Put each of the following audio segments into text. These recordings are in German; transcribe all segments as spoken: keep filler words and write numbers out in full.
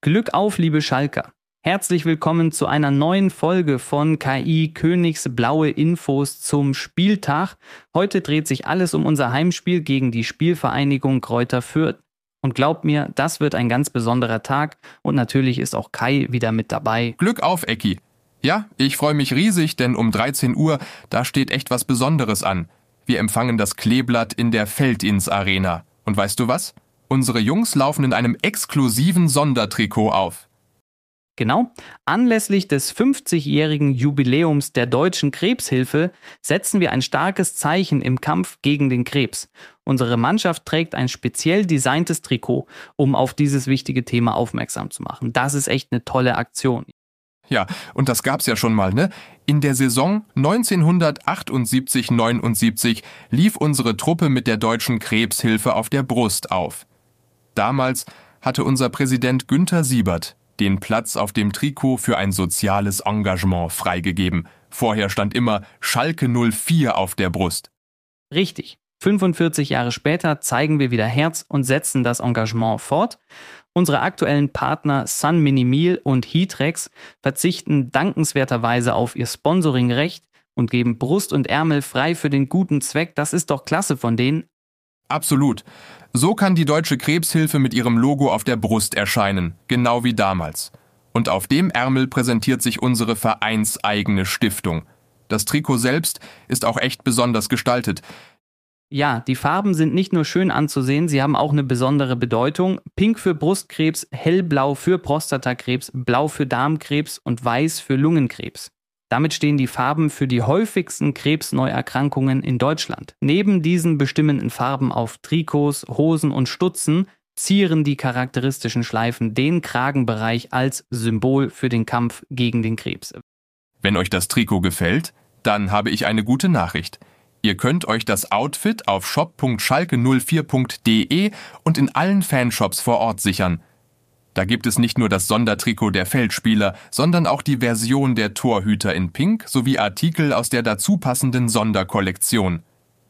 Glück auf, liebe Schalker! Herzlich willkommen zu einer neuen Folge von K I Königsblaue Infos zum Spieltag. Heute dreht sich alles um unser Heimspiel gegen die Spielvereinigung Greuther Fürth. Und glaubt mir, das wird ein ganz besonderer Tag und natürlich ist auch Kai wieder mit dabei. Glück auf, Ecki! Ja, ich freue mich riesig, denn um dreizehn Uhr, da steht echt was Besonderes an. Wir empfangen das Kleeblatt in der Feldins Arena. Und weißt du was? Unsere Jungs laufen in einem exklusiven Sondertrikot auf. Genau, anlässlich des fünfzigjährigen Jubiläums der Deutschen Krebshilfe setzen wir ein starkes Zeichen im Kampf gegen den Krebs. Unsere Mannschaft trägt ein speziell designtes Trikot, um auf dieses wichtige Thema aufmerksam zu machen. Das ist echt eine tolle Aktion. Ja, und das gab's ja schon mal, ne? In der Saison neunzehnhundertachtundsiebzig neunundsiebzig lief unsere Truppe mit der Deutschen Krebshilfe auf der Brust auf. Damals hatte unser Präsident Günther Siebert den Platz auf dem Trikot für ein soziales Engagement freigegeben. Vorher stand immer Schalke null vier auf der Brust. Richtig. fünfundvierzig Jahre später zeigen wir wieder Herz und setzen das Engagement fort. Unsere aktuellen Partner Sun Mini Meal und Heatrex verzichten dankenswerterweise auf ihr Sponsoringrecht und geben Brust und Ärmel frei für den guten Zweck. Das ist doch klasse von denen. Absolut. So kann die Deutsche Krebshilfe mit ihrem Logo auf der Brust erscheinen, genau wie damals. Und auf dem Ärmel präsentiert sich unsere vereinseigene Stiftung. Das Trikot selbst ist auch echt besonders gestaltet. Ja, die Farben sind nicht nur schön anzusehen, sie haben auch eine besondere Bedeutung. Pink für Brustkrebs, hellblau für Prostatakrebs, blau für Darmkrebs und weiß für Lungenkrebs. Damit stehen die Farben für die häufigsten Krebsneuerkrankungen in Deutschland. Neben diesen bestimmenden Farben auf Trikots, Hosen und Stutzen zieren die charakteristischen Schleifen den Kragenbereich als Symbol für den Kampf gegen den Krebs. Wenn euch das Trikot gefällt, dann habe ich eine gute Nachricht. Ihr könnt euch das Outfit auf shop punkt schalke null vier punkt de und in allen Fanshops vor Ort sichern. Da gibt es nicht nur das Sondertrikot der Feldspieler, sondern auch die Version der Torhüter in Pink sowie Artikel aus der dazu passenden Sonderkollektion.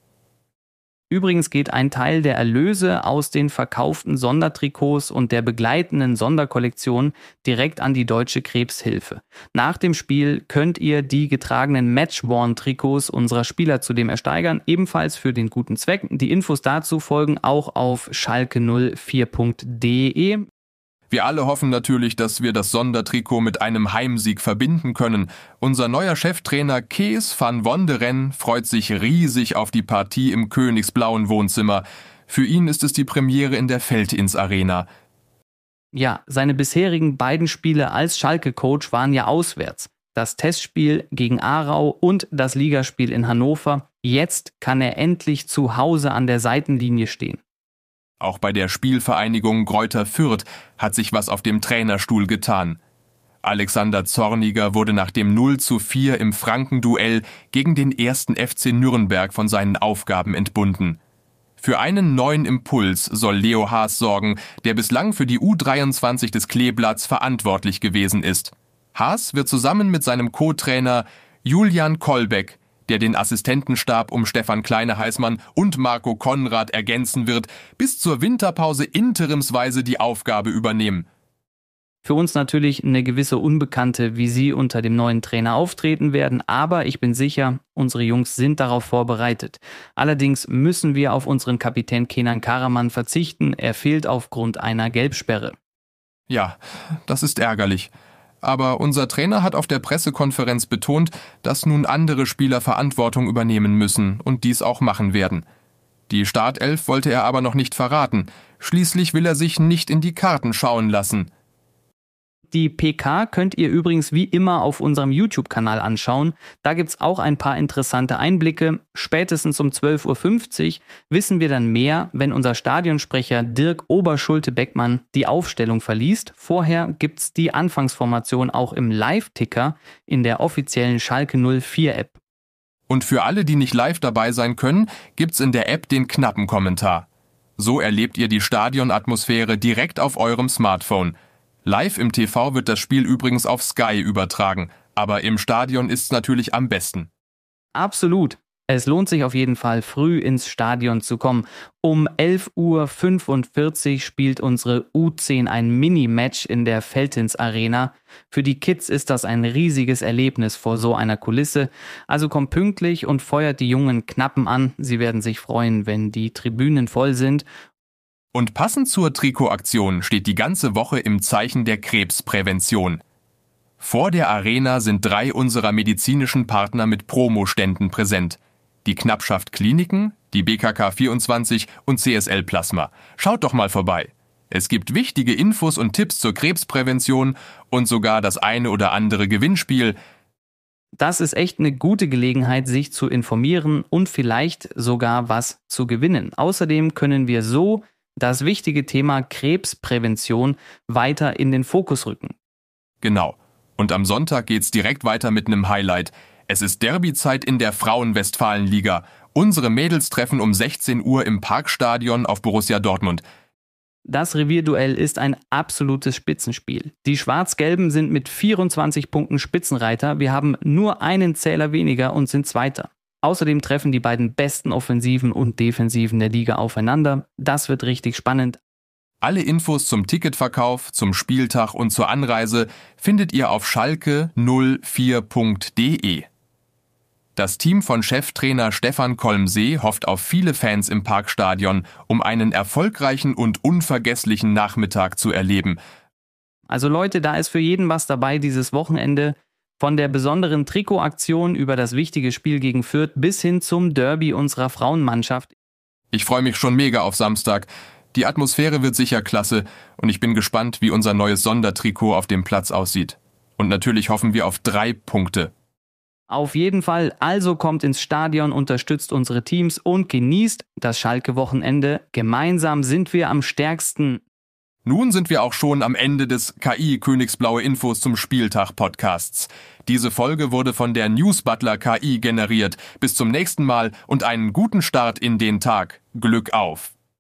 Übrigens geht ein Teil der Erlöse aus den verkauften Sondertrikots und der begleitenden Sonderkollektion direkt an die Deutsche Krebshilfe. Nach dem Spiel könnt ihr die getragenen Match-Worn-Trikots unserer Spieler zudem ersteigern, ebenfalls für den guten Zweck. Die Infos dazu folgen auch auf schalke null vier punkt de. Wir alle hoffen natürlich, dass wir das Sondertrikot mit einem Heimsieg verbinden können. Unser neuer Cheftrainer Kees van Wonderen freut sich riesig auf die Partie im Königsblauen Wohnzimmer. Für ihn ist es die Premiere in der Feldins Arena. Ja, seine bisherigen beiden Spiele als Schalke-Coach waren ja auswärts. Das Testspiel gegen Aarau und das Ligaspiel in Hannover. Jetzt kann er endlich zu Hause an der Seitenlinie stehen. Auch bei der Spielvereinigung Greuther Fürth hat sich was auf dem Trainerstuhl getan. Alexander Zorniger wurde nach dem null zu vier im Frankenduell gegen den ersten F C Nürnberg von seinen Aufgaben entbunden. Für einen neuen Impuls soll Leo Haas sorgen, der bislang für die U dreiundzwanzig des Kleeblatts verantwortlich gewesen ist. Haas wird zusammen mit seinem Co-Trainer Julian Kolbeck, der den Assistentenstab um Stefan Kleine-Heißmann und Marco Konrad ergänzen wird, bis zur Winterpause interimsweise die Aufgabe übernehmen. Für uns natürlich eine gewisse Unbekannte, wie sie unter dem neuen Trainer auftreten werden, aber ich bin sicher, unsere Jungs sind darauf vorbereitet. Allerdings müssen wir auf unseren Kapitän Kenan Karaman verzichten, er fehlt aufgrund einer Gelbsperre. Ja, das ist ärgerlich. Aber unser Trainer hat auf der Pressekonferenz betont, dass nun andere Spieler Verantwortung übernehmen müssen und dies auch machen werden. Die Startelf wollte er aber noch nicht verraten. Schließlich will er sich nicht in die Karten schauen lassen. Die P K könnt ihr übrigens wie immer auf unserem YouTube-Kanal anschauen. Da gibt's auch ein paar interessante Einblicke. Spätestens um zwölf Uhr fünfzig wissen wir dann mehr, wenn unser Stadionsprecher Dirk Oberschulte-Beckmann die Aufstellung verliest. Vorher gibt's die Anfangsformation auch im Live-Ticker in der offiziellen Schalke null vier App. Und für alle, die nicht live dabei sein können, gibt's in der App den knappen Kommentar. So erlebt ihr die Stadionatmosphäre direkt auf eurem Smartphone. Live im T V wird das Spiel übrigens auf Sky übertragen, aber im Stadion ist's natürlich am besten. Absolut. Es lohnt sich auf jeden Fall, früh ins Stadion zu kommen. Um elf Uhr fünfundvierzig spielt unsere U zehn ein Mini-Match in der Veltins Arena. Für die Kids ist das ein riesiges Erlebnis vor so einer Kulisse. Also kommt pünktlich und feuert die jungen Knappen an. Sie werden sich freuen, wenn die Tribünen voll sind. Und passend zur Trikotaktion steht die ganze Woche im Zeichen der Krebsprävention. Vor der Arena sind drei unserer medizinischen Partner mit Promoständen präsent. Die Knappschaft Kliniken, die B K K vierundzwanzig und C S L Plasma. Schaut doch mal vorbei. Es gibt wichtige Infos und Tipps zur Krebsprävention und sogar das eine oder andere Gewinnspiel. Das ist echt eine gute Gelegenheit, sich zu informieren und vielleicht sogar was zu gewinnen. Außerdem können wir so das wichtige Thema Krebsprävention weiter in den Fokus rücken. Genau. Und am Sonntag geht's direkt weiter mit einem Highlight. Es ist Derbyzeit in der Frauen-Westfalen-Liga. Unsere Mädels treffen um sechzehn Uhr im Parkstadion auf Borussia Dortmund. Das Revierduell ist ein absolutes Spitzenspiel. Die Schwarz-Gelben sind mit vierundzwanzig Punkten Spitzenreiter. Wir haben nur einen Zähler weniger und sind Zweiter. Außerdem treffen die beiden besten Offensiven und Defensiven der Liga aufeinander. Das wird richtig spannend. Alle Infos zum Ticketverkauf, zum Spieltag und zur Anreise findet ihr auf schalke null vier punkt de. Das Team von Cheftrainer Stefan Kolmsee hofft auf viele Fans im Parkstadion, um einen erfolgreichen und unvergesslichen Nachmittag zu erleben. Also Leute, da ist für jeden was dabei dieses Wochenende. Von der besonderen Trikotaktion über das wichtige Spiel gegen Fürth bis hin zum Derby unserer Frauenmannschaft. Ich freue mich schon mega auf Samstag. Die Atmosphäre wird sicher klasse und ich bin gespannt, wie unser neues Sondertrikot auf dem Platz aussieht. Und natürlich hoffen wir auf drei Punkte. Auf jeden Fall, also kommt ins Stadion, unterstützt unsere Teams und genießt das Schalke-Wochenende. Gemeinsam sind wir am stärksten. Nun sind wir auch schon am Ende des K I Königsblaue Infos zum Spieltag Podcasts. Diese Folge wurde von der Newsbutler K I generiert. Bis zum nächsten Mal und einen guten Start in den Tag. Glück auf!